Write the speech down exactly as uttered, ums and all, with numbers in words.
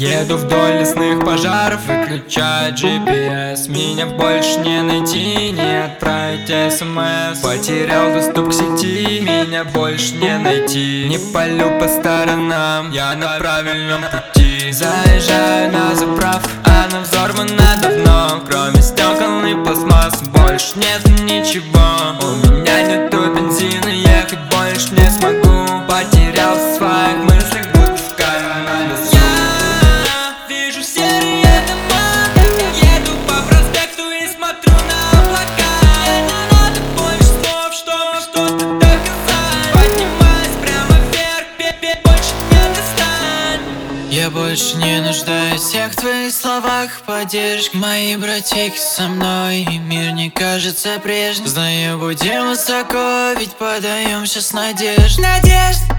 Еду вдоль лесных пожаров, выключаю джи пи эс. Меня больше не найти, не отправить смс. Потерял доступ к сети, меня больше не найти. Не палю по сторонам, я на правильном пути. Заезжаю на заправку, она взорвана давно. Кроме стекол и пластмасс больше нет ничего. У меня нету бензина, ехать больше не смогу. Потерялся в своих мыслях, будто в кармане. Я вижу серые дома, еду по проспекту и смотрю на облака. Мне не надо больше слов, чтобы что-то доказать. Поднимаюсь прямо вверх, бе-бе, больше не достань. Я больше не нуждаюсь в всех твоих словах поддержки. Мои братики со мной, и мир не кажется прежним. Знаю, будем высоко, ведь подаем сейчас надежд. Надежд.